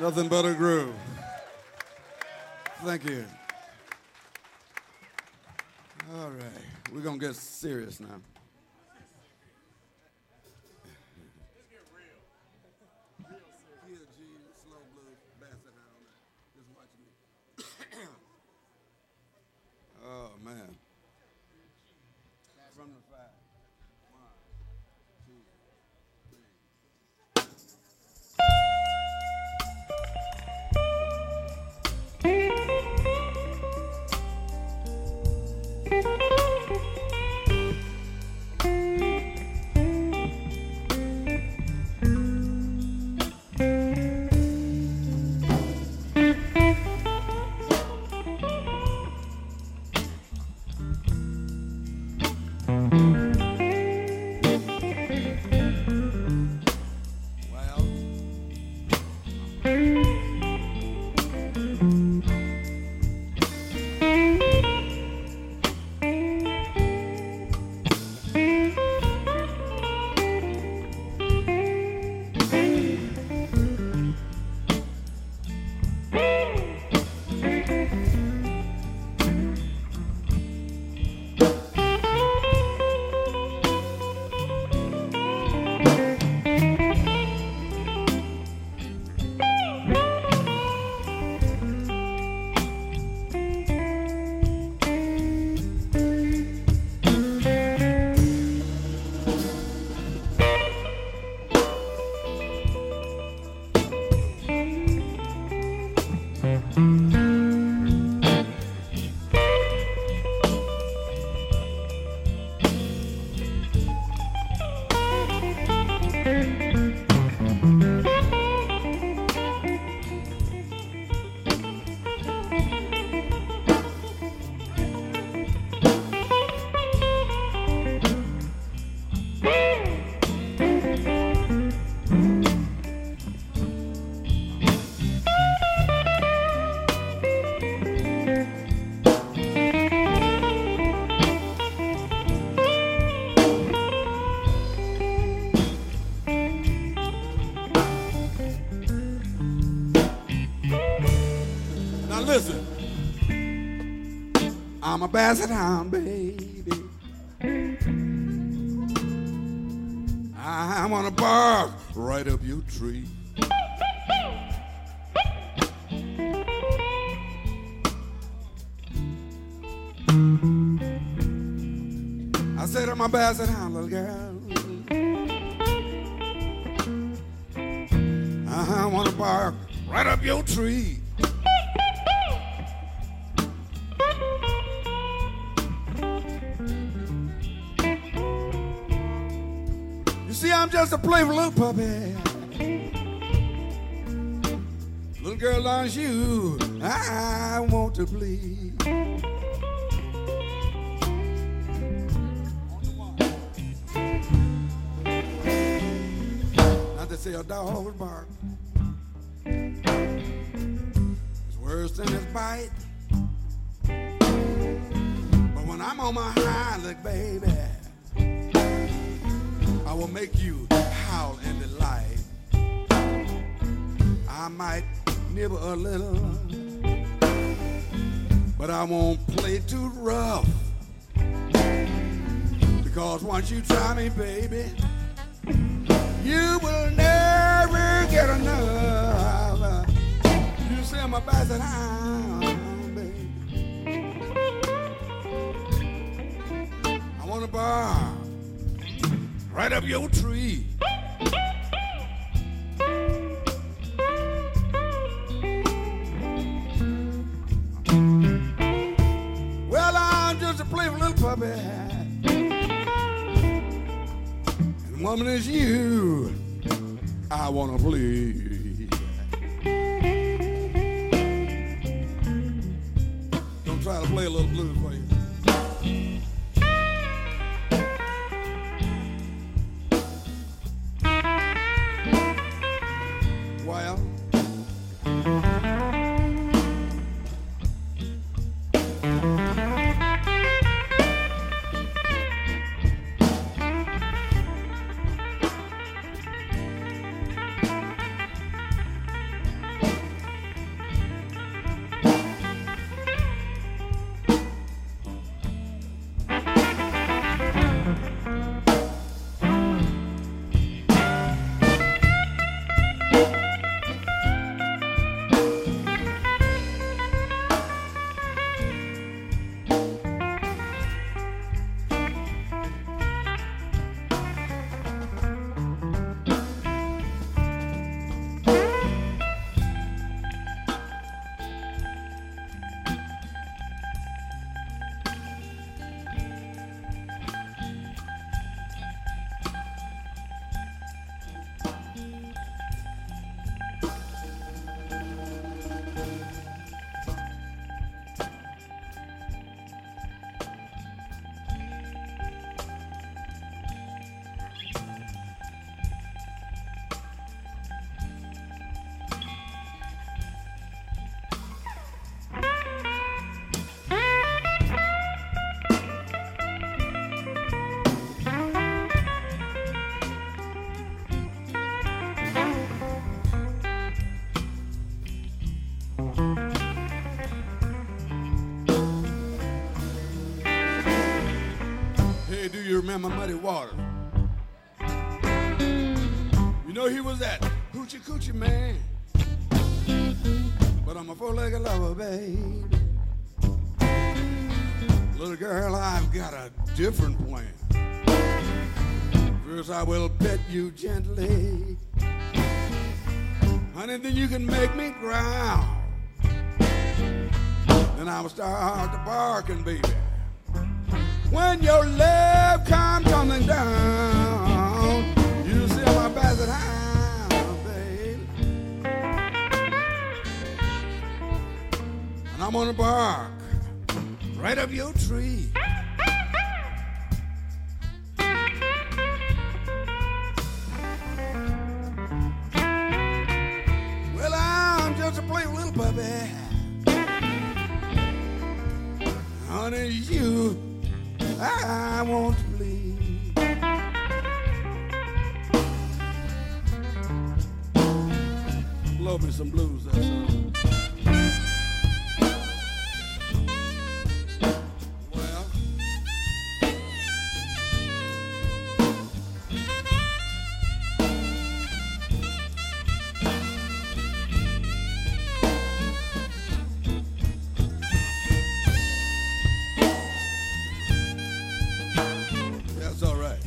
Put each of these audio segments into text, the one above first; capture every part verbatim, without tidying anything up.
Nothing but a groove. Thank you. All right, we're gonna get serious now. Oh man. From the five. One, two, listen, I'm a basset hound, baby. I wanna bark right up your tree. I said I'm a basset hound, little girl. I wanna bark right up your tree. You see, I'm just a playful little puppy. Little girl, long as you, I want to please. Not to say a dog would bark. It's worse than his bite. But when I'm on my hind leg, baby, I will make you howl in delight. I might nibble a little, but I won't play too rough. Because once you try me, baby, you will never get enough. You say I'm a basset hound, baby. I want to bark right up your tree. Well, I'm just a playful little puppy, and the woman is you. I wanna please. Don't try to play a little blues for you. Well, remember Muddy Waters. You know he was that hoochie coochie man, but I'm a four-legged lover, baby. Little girl, I've got a different plan. First I will pet you gently, honey, then you can make me growl. Then I will start to barking, baby. When your love comes tumbling down, you see my basset hound, baby. And I'm gonna bark right up your tree. Well, I'm just a plain little puppy. Honey, you, I want to please. Love me some blues, that's all. That's all right.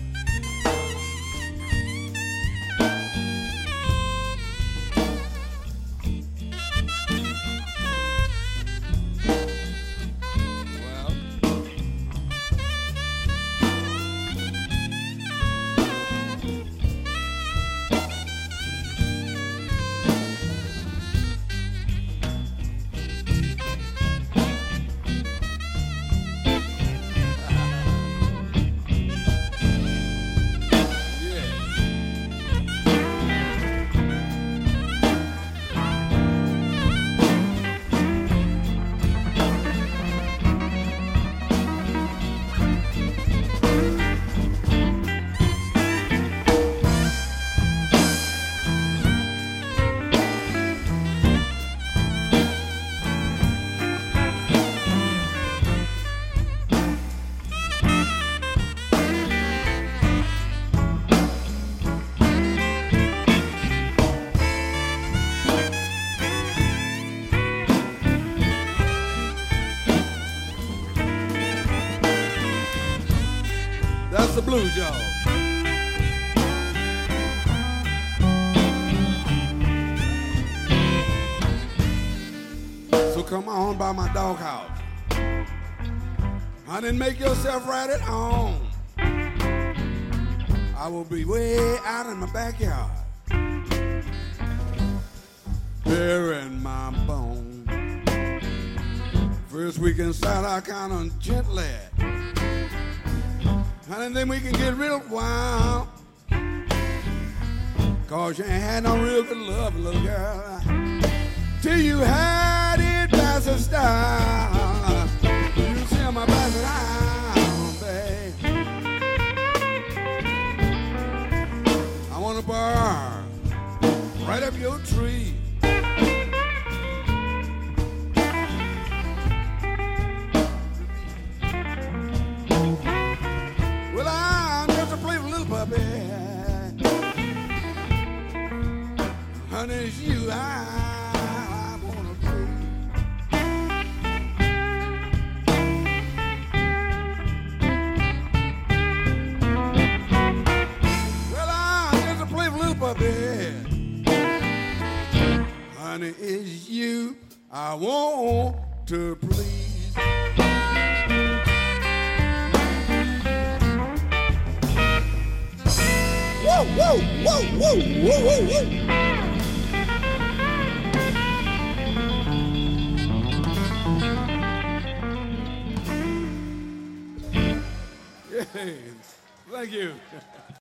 That's the blues, y'all. So come on by my doghouse, honey, and make yourself right at home. I will be way out in my backyard, burying my bone. First we can start out kind of gently, and then we can get real wild. Cause you ain't had no real good love, little girl, till you had it past the style. You see my basset hound, babe. I wanna bark right up your tree. Well, I'm just a playful little puppy. Honey, it's you I wanna be. Well, I'm just a playful little puppy. Honey, it's you I want to please. Whoa, whoa, whoa, whoa, whoa, whoa, whoa. Yes, thank you.